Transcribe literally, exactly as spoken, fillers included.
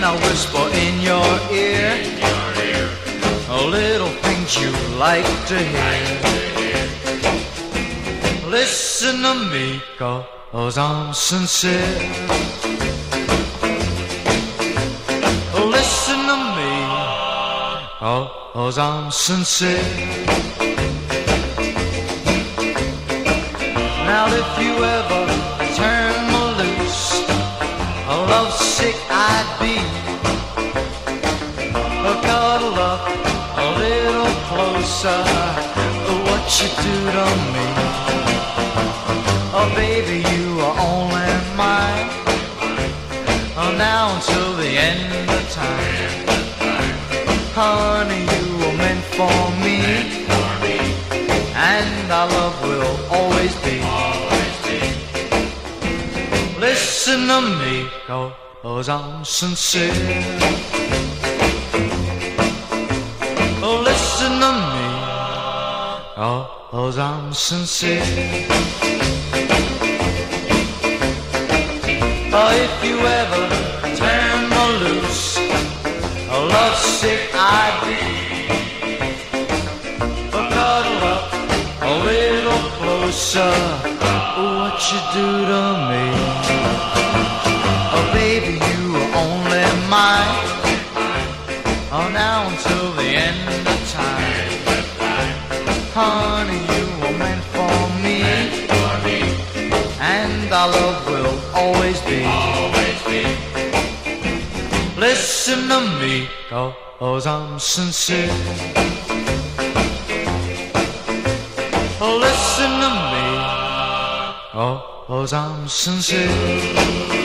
I'll whisper in your ear a little things you like to hear. Listen to me, 'cause I'm sincere. Listen to me, 'cause I'm sincere. Now if you ever turn me loose, a lovesick I'd be. Cuddle up a little closer, what you do to me. Oh baby, you are only mine, oh now until the end of time. Honey, you were meant for me, and our love will always be. Listen to me, 'cause I'm sincere. Oh, listen to me, 'cause I'm sincere. Oh, if you ever turn me loose, a lovesick I'd be. Oh, cuddle up a little closer, what you do to me. Oh, baby, you are only mine, oh, now until the end of time. Honey, you were meant for me, and our love will always be. Listen to me, 'cause I'm sincere. Listen to me, 'cause I'm sincere.